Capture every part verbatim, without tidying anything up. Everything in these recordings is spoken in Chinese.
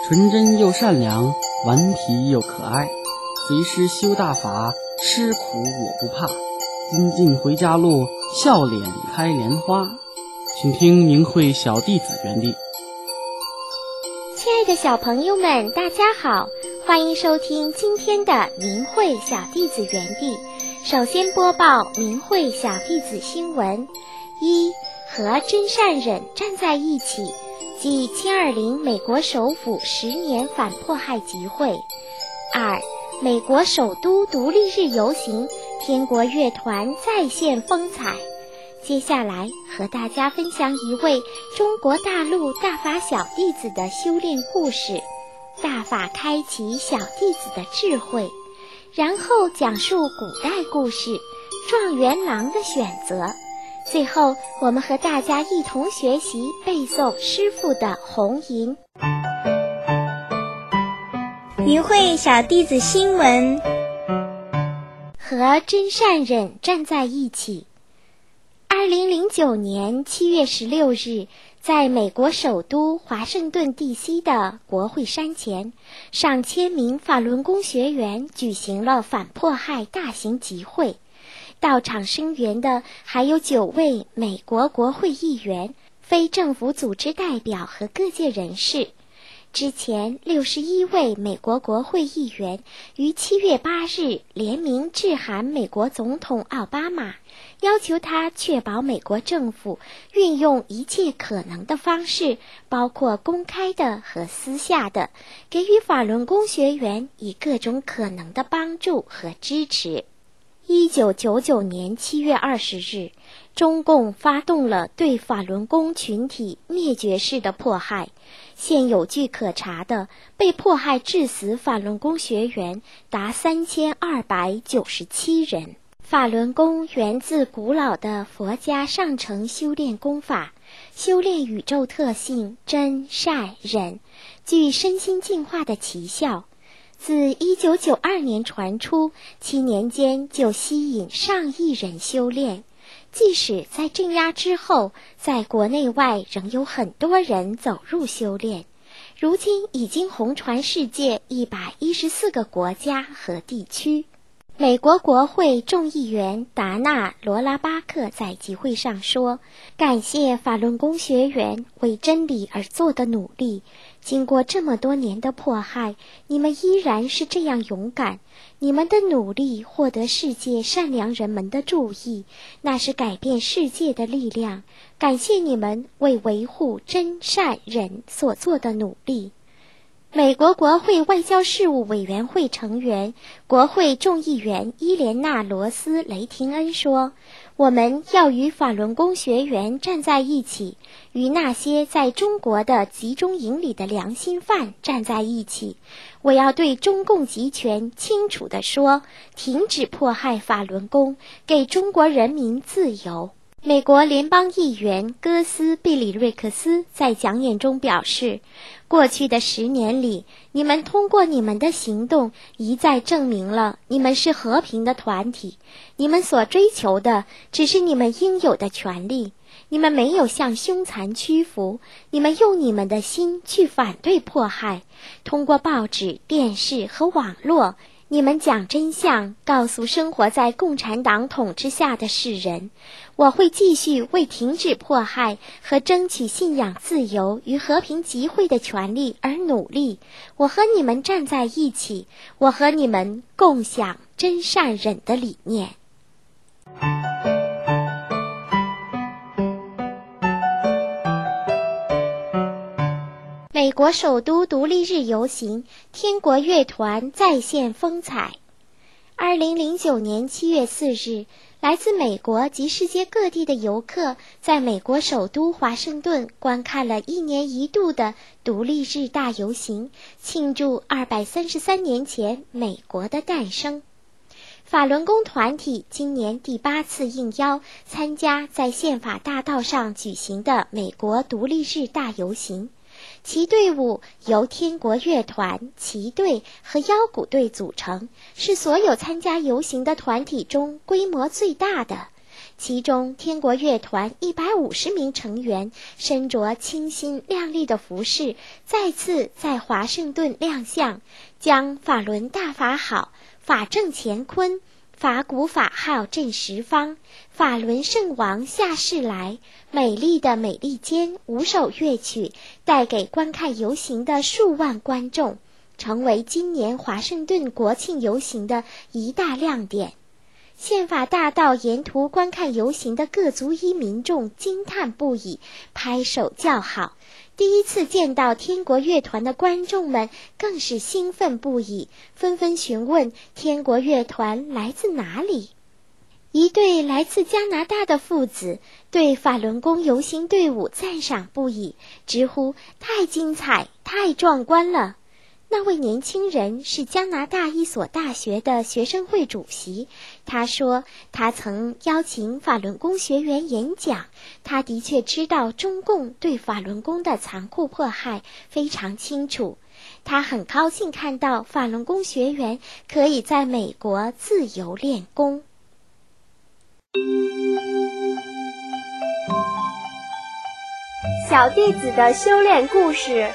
纯真又善良，顽皮又可爱。随师修大法，吃苦我不怕。金镜回家路，笑脸开莲花。请听明慧小弟子园地。 亲爱的小朋友们，大家好，欢迎收听今天的明慧小弟子园地。首先播报明慧小弟子新闻：一、和真善忍站在一起，即七二零美国首府十年反迫害集会。二、美国首都独立日游行，天国乐团再现风采。接下来和大家分享一位中国大陆大法小弟子的修炼故事，大法开启小弟子的智慧，然后讲述古代故事状元郎的选择，最后我们和大家一同学习背诵师父的红吟。 明慧小弟子新闻： 和真善忍站在一起。二零零九年七月十六日，在美国首都华盛顿 D C 的国会山前，上千名法轮功学员举行了反迫害大型集会。到场声援的还有九位美国国会议员、非政府组织代表和各界人士。之前六十一位美国国会议员于七月八日联名致函美国总统奥巴马，要求他确保美国政府运用一切可能的方式，包括公开的和私下的，给予法轮功学员以各种可能的帮助和支持。一九九九年七月二十日，中共发动了对法轮功群体灭绝式的迫害，现有据可查的被迫害致死法轮功学员达三千二百九十七人。法轮功源自古老的佛家上乘修炼功法，修炼宇宙特性真善忍，具身心净化的奇效。自一九九二年传出，七年间就吸引上亿人修炼。即使在镇压之后，在国内外仍有很多人走入修炼。如今已经红传世界一百一十四个国家和地区。美国国会众议员达纳·罗拉巴克在集会上说，感谢法轮功学员为真理而做的努力，经过这么多年的迫害，你们依然是这样勇敢，你们的努力获得世界善良人们的注意，那是改变世界的力量，感谢你们为维护真善忍所做的努力。美国国会外交事务委员会成员、国会众议员伊莲娜·罗斯·雷廷恩说，我们要与法轮功学员站在一起，与那些在中国的集中营里的良心犯站在一起。我要对中共集权清楚地说，停止迫害法轮功，给中国人民自由。美国联邦议员戈斯·毕里瑞克斯在讲演中表示，过去的十年里，你们通过你们的行动一再证明了你们是和平的团体，你们所追求的只是你们应有的权利，你们没有向凶残屈服，你们用你们的心去反对迫害，通过报纸、电视和网络，你们讲真相，告诉生活在共产党统治下的世人。我会继续为停止迫害和争取信仰自由与和平集会的权利而努力。我和你们站在一起，我和你们共享真善忍的理念。美国首都独立日游行，天国乐团再现风采。二零零九年七月四日，来自美国及世界各地的游客在美国首都华盛顿观看了一年一度的独立日大游行，庆祝二百三十三年前美国的诞生。法轮功团体今年第八次应邀参加在宪法大道上举行的美国独立日大游行。其队伍由天国乐团、旗队和腰鼓队组成，是所有参加游行的团体中规模最大的。 其中天国乐团一百五十名成员身着清新亮丽的服饰，再次在华盛顿亮相，将法轮大法好，法正乾坤，法古法号震十方，法轮圣王下世来，美丽的美利坚五首乐曲带给观看游行的数万观众，成为今年华盛顿国庆游行的一大亮点。宪法大道沿途观看游行的各族裔民众惊叹不已，拍手叫好。第一次见到天国乐团的观众们更是兴奋不已，纷纷询问天国乐团来自哪里。一对来自加拿大的父子对法轮功游行队伍赞赏不已，直呼太精彩，太壮观了。那位年轻人是加拿大一所大学的学生会主席，他说他曾邀请法轮功学员演讲，他的确知道中共对法轮功的残酷迫害非常清楚，他很高兴看到法轮功学员可以在美国自由练功。 小弟子的修炼故事。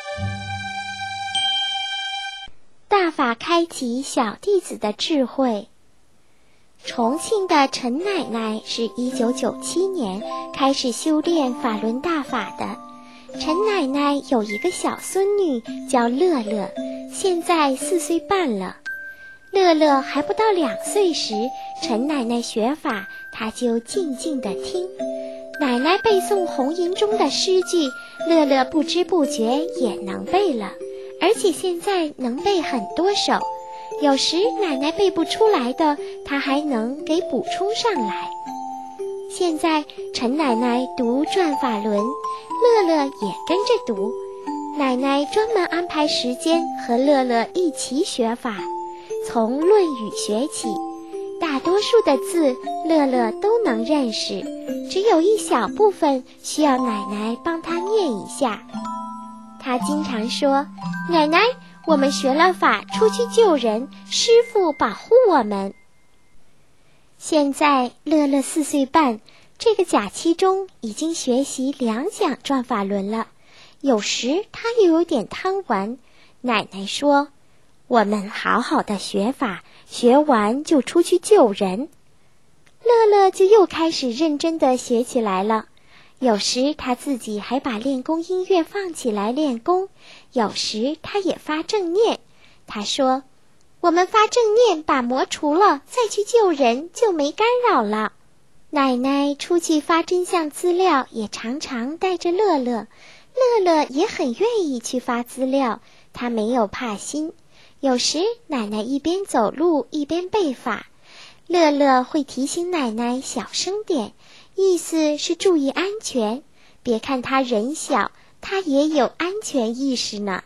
大法开启小弟子的智慧。重庆的陈奶奶是一九九七年开始修炼法轮大法的。陈奶奶有一个小孙女叫乐乐，现在四岁半了。乐乐还不到两岁时，陈奶奶学法，她就静静地听。奶奶背诵红吟中的诗句，乐乐不知不觉也能背了。而且现在能背很多首，有时奶奶背不出来的，她还能给补充上来。现在陈奶奶读转法轮，乐乐也跟着读。奶奶专门安排时间和乐乐一起学法，从《论语》学起。大多数的字乐乐都能认识，只有一小部分需要奶奶帮她念一下。他经常说，奶奶，我们学了法出去救人，师父保护我们。现在乐乐四岁半，这个假期中已经学习两讲转法轮了，有时他又有点贪玩。奶奶说，我们好好的学法，学完就出去救人。乐乐就又开始认真地学起来了。有时他自己还把练功音乐放起来练功，有时他也发正念。他说，我们发正念把魔除了，再去救人就没干扰了。奶奶出去发真相资料也常常带着乐乐，乐乐也很愿意去发资料，他没有怕心。有时奶奶一边走路一边背法，乐乐会提醒奶奶小声点，意思是注意安全，别看他人小，他也有安全意识呢。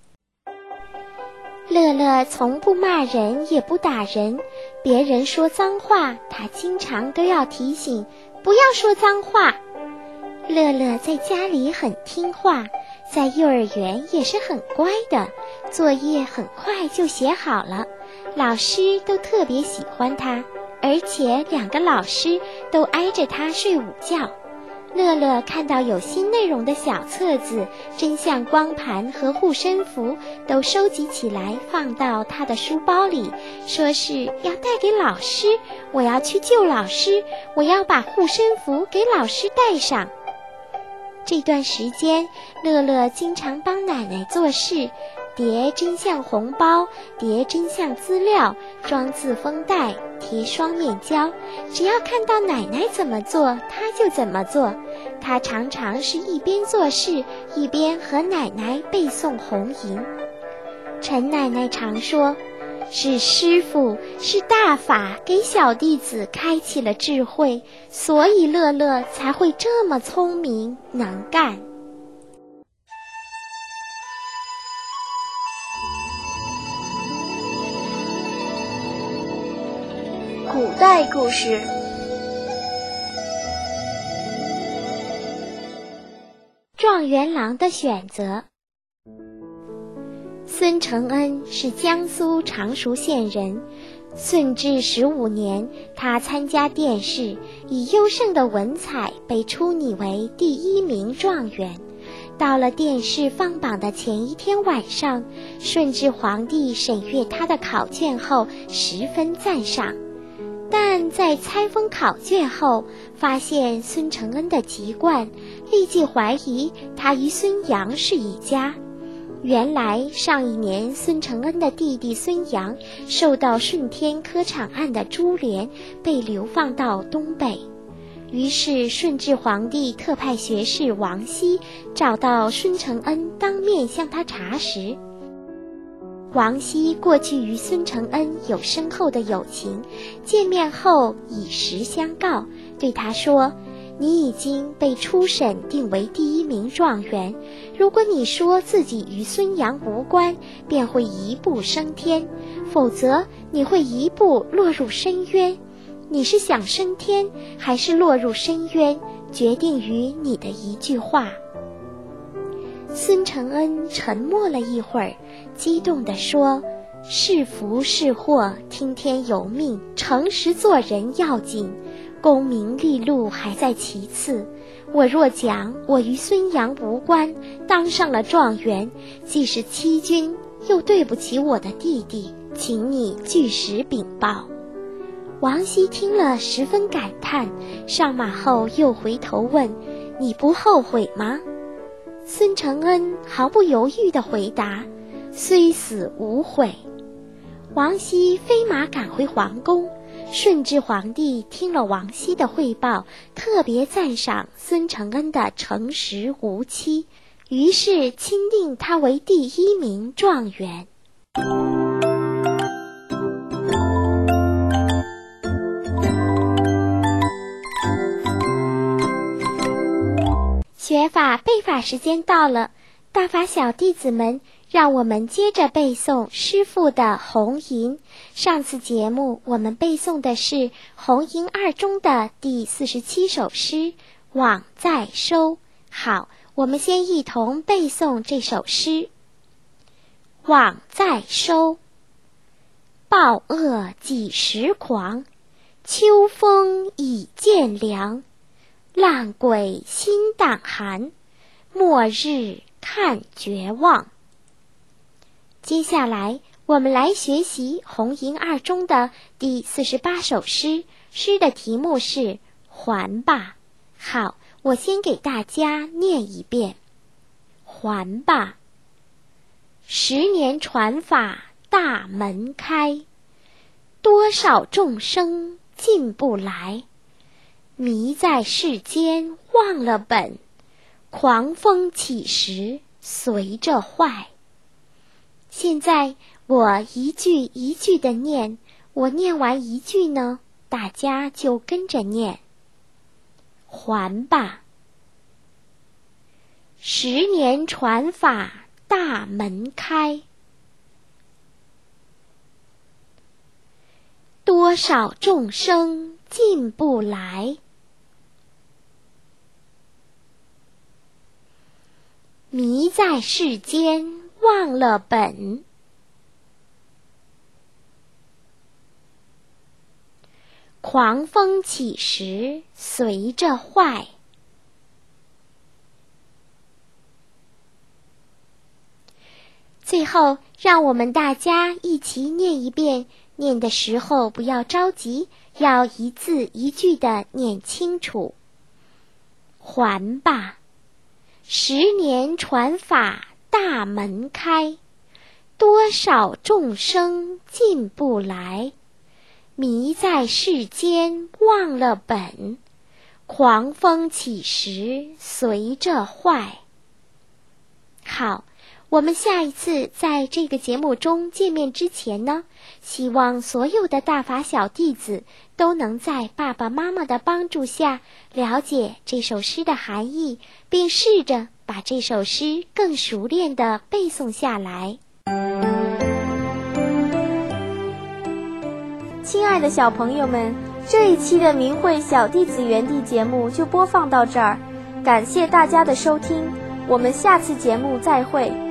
乐乐从不骂人也不打人，别人说脏话，他经常都要提醒，不要说脏话。乐乐在家里很听话，在幼儿园也是很乖的，作业很快就写好了，老师都特别喜欢他。而且两个老师都挨着他睡午觉。乐乐看到有新内容的小册子、真相光盘和护身符都收集起来放到他的书包里，说是要带给老师，我要去救老师，我要把护身符给老师带上。这段时间乐乐经常帮奶奶做事，叠真相红包，叠真相资料，装字封袋，贴双面胶，只要看到奶奶怎么做，他就怎么做。他常常是一边做事，一边和奶奶背诵红吟。陈奶奶常说，是师父，是大法给小弟子开启了智慧，所以乐乐才会这么聪明能干。 古代故事。 状元郎的选择。孙承恩是江苏常熟县人， 顺治十五年，他参加殿试，以优胜的文采被初拟为第一名状元。到了殿试放榜的前一天晚上，顺治皇帝审阅他的考卷后十分赞赏，但在拆封考卷后，发现孙承恩的籍贯，立即怀疑他与孙杨是一家。原来上一年孙承恩的弟弟孙杨受到顺天科场案的株连，被流放到东北。于是顺治皇帝特派学士王熙找到孙承恩，当面向他查实。王熙过去与孙承恩有深厚的友情，见面后以实相告，对他说：你已经被初审定为第一名状元，如果你说自己与孙杨无关，便会一步升天，否则你会一步落入深渊。你是想升天还是落入深渊，决定于你的一句话。孙承恩沉默了一会儿，激动地说：是福是祸，听天由命，诚实做人要紧，功名利禄还在其次。我若讲我与孙杨无关，当上了状元，既是欺君，又对不起我的弟弟，请你据实禀报。王熙听了十分感叹，上马后又回头问：你不后悔吗？孙承恩毫不犹豫地回答：虽死无悔。王熙飞马赶回皇宫，顺治皇帝听了王熙的汇报，特别赞赏孙承恩的诚实无欺，于是钦定他为第一名状元。学法背法时间到了，大法小弟子们，让我们接着背诵师父的《红吟》。上次节目我们背诵的是《红吟二中》的第四十七首诗《往再收》。好，我们先一同背诵这首诗。《往再收》，暴恶几时狂？秋风已渐凉。烂鬼心胆寒，末日看绝望。接下来我们来学习《红吟二中》的第四十八首诗，诗的题目是还吧。好，我先给大家念一遍。还吧，十年传法大门开，多少众生进不来，迷在世间忘了本，狂风起时随着坏。现在我一句一句的念，我念完一句呢，大家就跟着念。还吧，十年传法大门开，多少众生进不来，迷在世间忘了本，狂风起时随着坏。最后让我们大家一起念一遍，念的时候不要着急，要一字一句地念清楚。还吧，十年传法大门开，多少众生进不来，迷在世间忘了本，狂风起时随着坏。好，我们下一次在这个节目中见面之前呢，希望所有的大法小弟子都能在爸爸妈妈的帮助下了解这首诗的含义，并试着把这首诗更熟练地背诵下来。 亲爱的小朋友们，这一期的明慧小弟子园地节目就播放到这儿，感谢大家的收听，我们下次节目再会。